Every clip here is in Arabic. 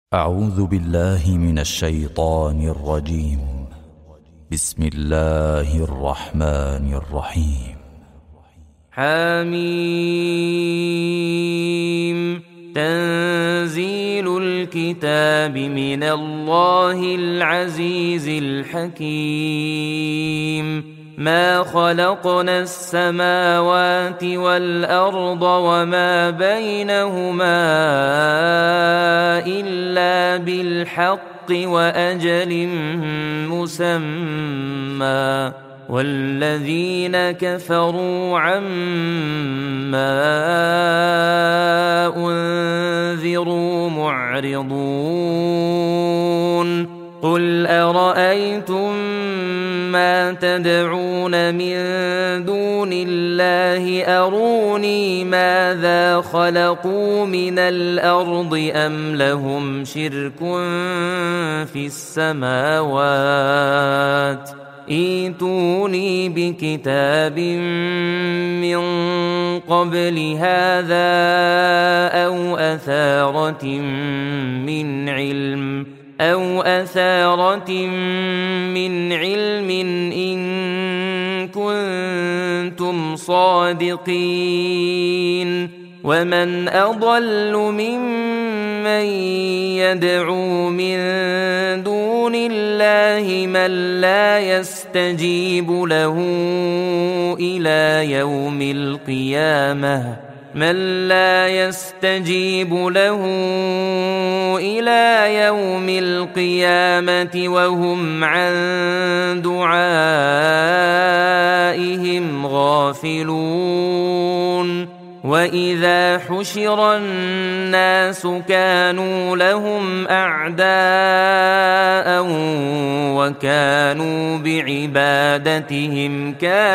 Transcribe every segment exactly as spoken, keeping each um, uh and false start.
أعوذ بالله من الشيطان الرجيم. بسم الله الرحمن الرحيم. حميم. تنزيل الكتاب من الله العزيز الحكيم. ما خلقنا السماوات والأرض وما بينهما إلا بالحق وأجل مسمى، والذين كفروا عما أنذروا معرضون. قل أرأيتم ما تدعون من دون الله أروني ماذا خلقوا من الأرض أم لهم شرك في السماوات؟ ائتوني بكتاب من قبل هذا أو أثارة من علم أو أثارة من علم إن كنتم صادقين. ومن أضل ممن يدعو من دون الله من لا يستجيب له إلى يوم القيامة من لا يستجيب له إلى يوم القيامة وهم عن دعائهم غافلون. وإذا حشر الناس كانوا لهم أعداء وكانوا بعبادتهم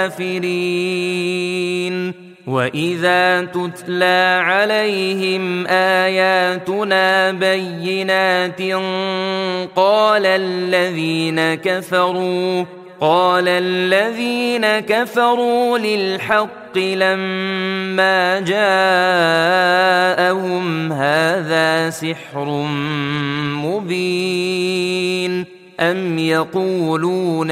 كافرين. وإذا تتلى عليهم آياتنا بينات قال الذين كفروا قال الذين كفروا للحق لما جاءهم هذا سحر مبين أم يقولون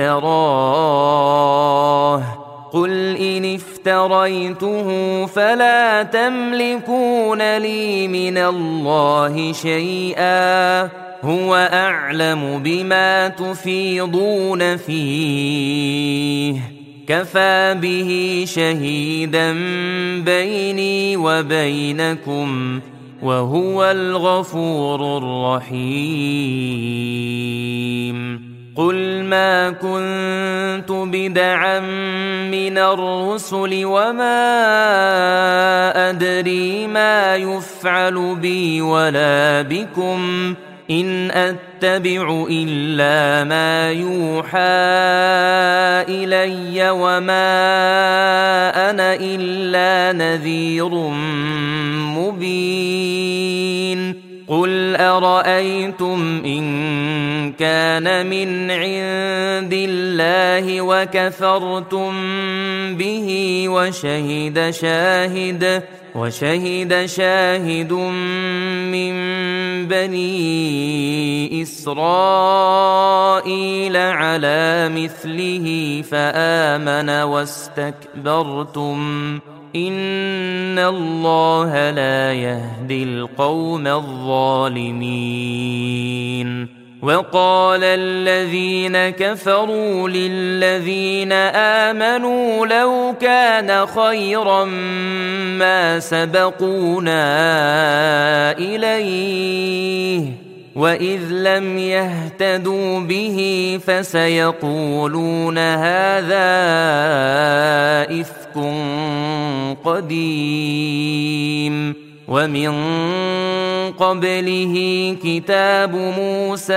افتراه قل إن افتريته فلا تملكون لي من الله شيئا هو أعلم بما تفيضون فيه كفى به شهيدا بيني وبينكم وهو الغفور الرحيم. قل ما كنت بدعا من الرسل وما أدري ما يفعل بي ولا بكم إن أتبع إلا ما يوحى إلي وما أنا إلا نذير مبين. قل أرأيتم إن كان من عند الله وكفرتم به وشهد شاهد وشهد شاهد من بني إسرائيل على مثله فآمن واستكبرتم إن الله لا يهدي القوم الظالمين. وقال الذين كفروا للذين آمنوا لو كان خيرا ما سبقونا إليه وإذ لم يهتدوا به فسيقولون هذا إفك قديم. ومن قبله كتاب موسى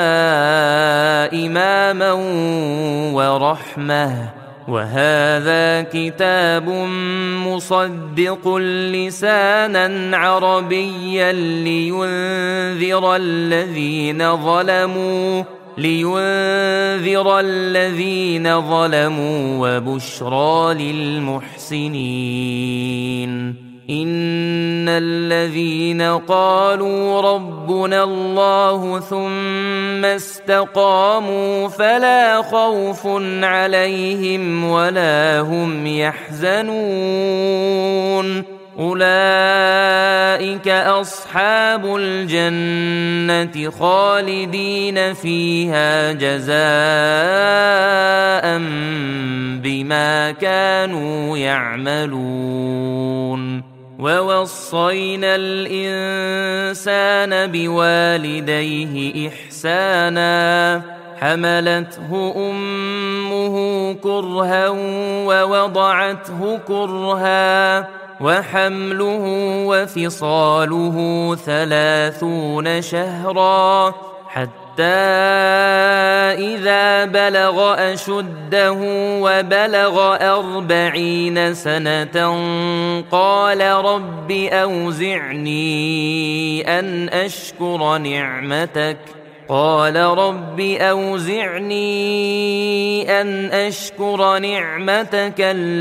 إماما ورحمة وهذا كتاب مصدق لسانا عربيا لينذر الذين ظلموا لينذر الذين ظلموا وبشرى للمحسنين. إن الذين قالوا ربنا الله ثم استقاموا فلا خوف عليهم ولا هم يحزنون أولئك أصحاب الجنة خالدين فيها جزاء بما كانوا يعملون ووصينا الإنسان بوالديه إحسانا حملته أمه كرها ووضعته كرها وحمله وفصاله ثلاثون شهرا حتى إذا بلغ أشده وبلغ أربعين سنة قال رب أوزعني أن أشكر نعمتك قال رب أوزعني أن أشكر نعمتك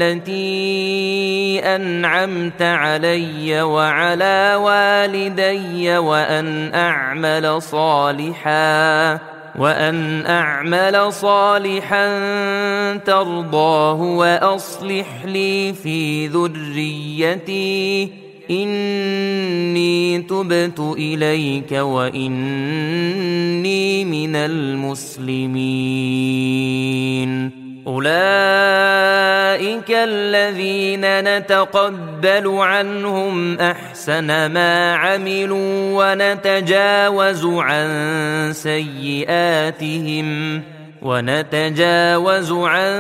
التي أنعمت علي وعلى والدي وأن أعمل صالحا وأن أعمل صالحا ترضاه وأصلح لي في ذريتي إني تبت إليك وإني من المسلمين أولئك الذين نتقبل عنهم أحسن ما عملوا ونتجاوز عن سيئاتهم ونتجاوز عن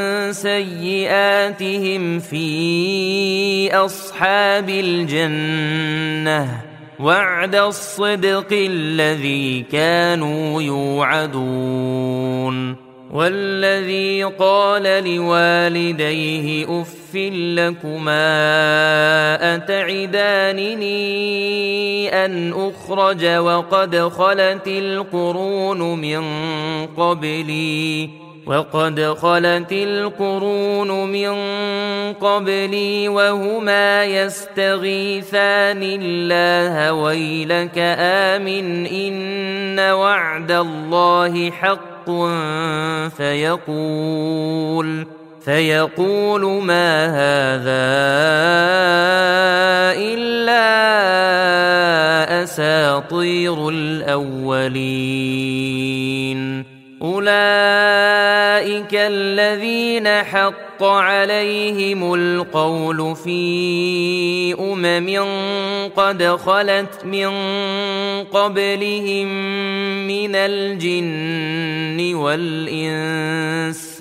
سيئاتهم في أصحاب الجنة وعد الصدق الذي كانوا يوعدون والذي قال لوالديه أف لكما أتعدانني أن أخرج وقد خلت القرون من قبلي وقد خلت القرون من قبلي وهما يستغيثان الله ويلك آمن إن وعد الله حق فيقول فيقول ما هذا إلا أساطير الأولين أولئك الذين حق عليهم القول في أمم قد خلت من قبلهم من الجن والإنس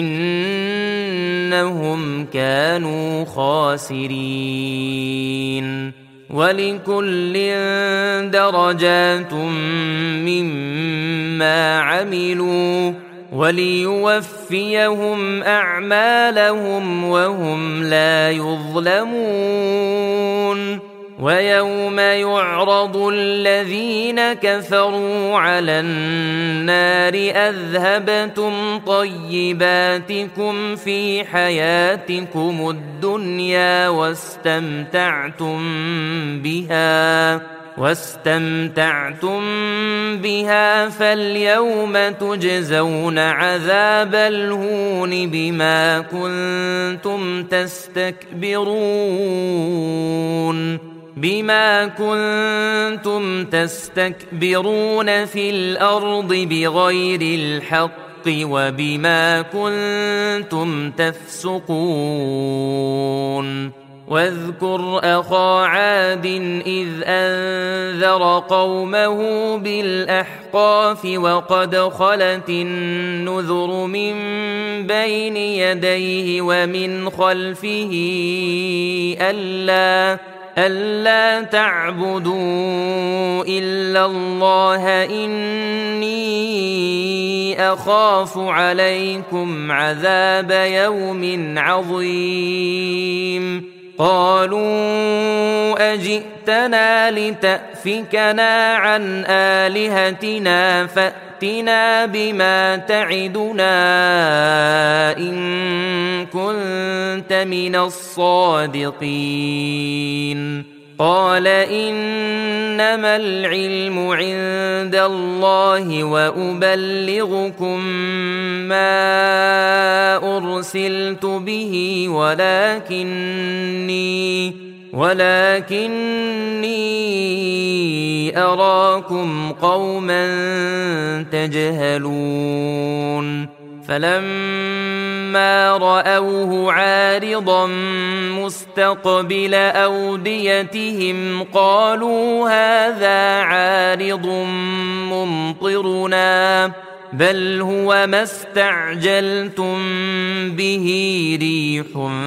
إنهم كانوا خاسرين ولكل درجات مما عملوا وليوفيهم أعمالهم وهم لا يظلمون ويوم يعرض الذين كفروا على النار أذهبتم طيباتكم في حياتكم الدنيا واستمتعتم بها واستمتعتم بها فاليوم تجزون عذاب الهون بما كنتم تستكبرون بما كنتم تستكبرون في الأرض بغير الحق وبما كنتم تفسقون واذكر أخا عاد إذ أنذر قومه بالأحقاف وقد خلت النذر من بين يديه ومن خلفه ألا ألا تعبدوا إلا الله إني أخاف عليكم عذاب يوم عظيم قالوا أجئتنا لتأفكنا عن آلهتنا فأتنا بما تعدنا إن كنت من الصادقين قال إنما العلم عند الله وأبلغكم ما أرسلت به ولكني ولكني أراكم قوما تجهلون فلما رأوه عارضا مستقبل أوديتهم قالوا هذا عارض ممطرنا بل هو ما استعجلتم به ريح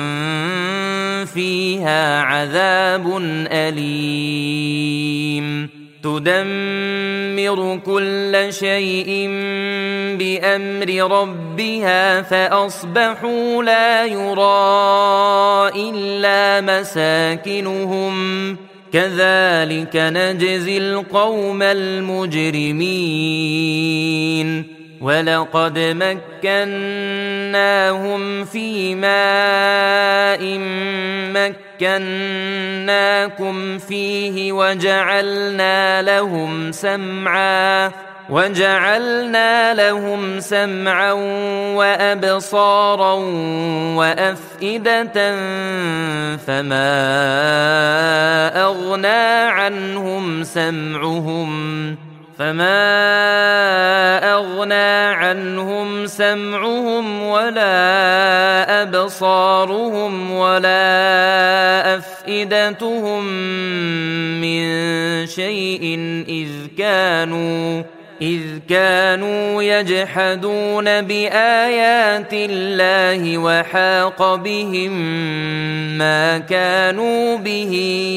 فيها عذاب أليم تدمر كل شيء بأمر ربها فأصبحوا لا يرى إلا مساكنهم كذلك نجزي القوم المجرمين ولقد مكناهم في ماء مكناكم فيه وجعلنا لهم سمعا وجعلنا لهم سمعا وأبصارا وأفئدة فما أغنى عنهم سمعهم فما أغنى عنهم سمعهم ولا أبصارهم ولا أفئدتهم من شيء إذ كانوا إذ كانوا يجحدون بآيات الله وحاق بهم ما كانوا به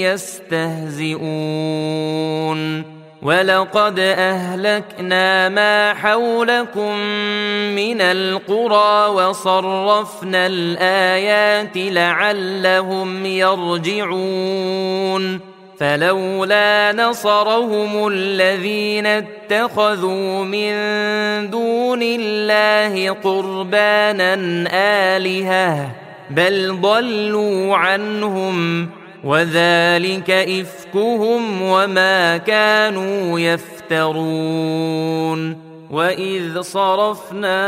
يستهزئون ولقد أهلكنا ما حولكم من القرى وصرفنا الآيات لعلهم يرجعون فلولا نصرهم الذين اتخذوا من دون الله قربانا آلهة بل ضلوا عنهم وذلك إفكهم وما كانوا يفترون وإذ صرفنا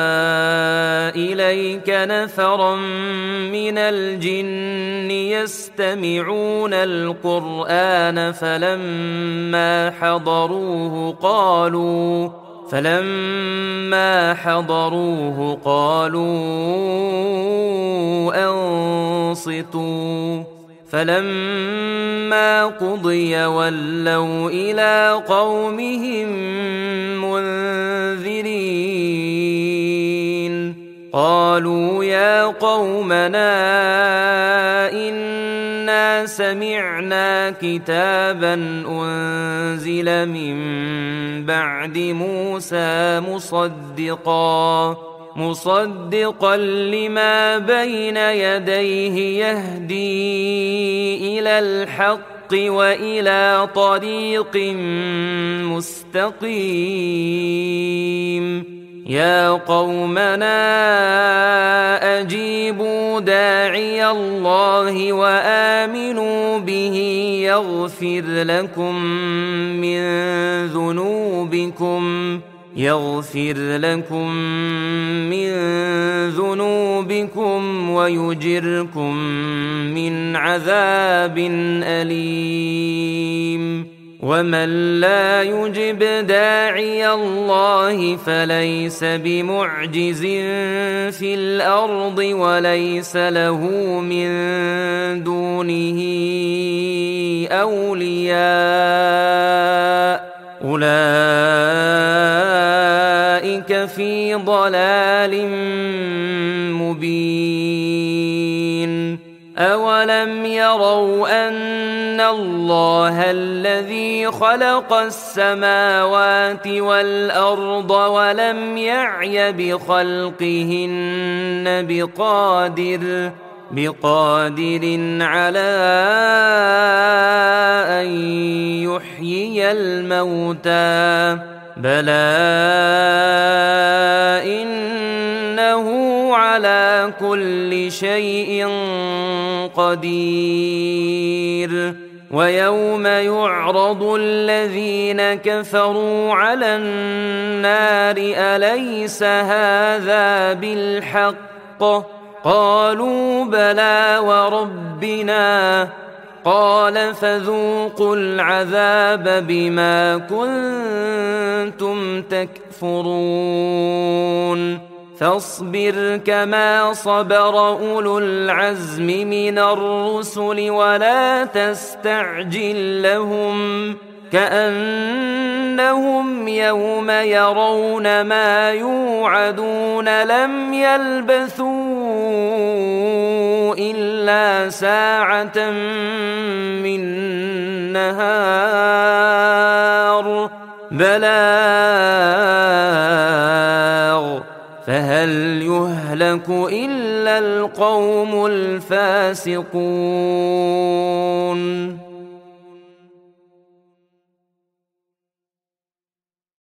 إليك نفرا من الجن يستمعون القرآن فلما حضروه قالوا فلما حضروه قالوا أنصتوا فلما قضي ولوا إلى قومهم منذرين قالوا يا قومنا إنا سمعنا كتابا أنزل من بعد موسى مصدقا مصدقا لما بين يديه يهدي إلى الحق وإلى طريق مستقيم يا قومنا أجيبوا داعي الله وآمنوا به يغفر لكم من ذنوبكم يغفر لكم من ذنوبكم ويجركم من عذاب أليم ومن لا يجب داعي الله فليس بمعجز في الأرض وليس له من دونه أولياء أولئك في ضلال مبين أولم يروا أن الله الذي خلق السماوات والأرض ولم يعي بخلقهن بقادر بقادر على أن يحيي الموتى بلى إنه على كل شيء قدير ويوم يعرض الذين كفروا على النار أليس هذا بالحق قالوا بلى وربنا قال فذوقوا العذاب بما كنتم تكفرون فاصبر كما صبر أولو العزم من الرسل ولا تستعجل لهم كأنهم يوم يرون ما يوعدون لم يلبثوا إلا ساعة من نهار بلاغ فهل يهلك إلا القوم الفاسقون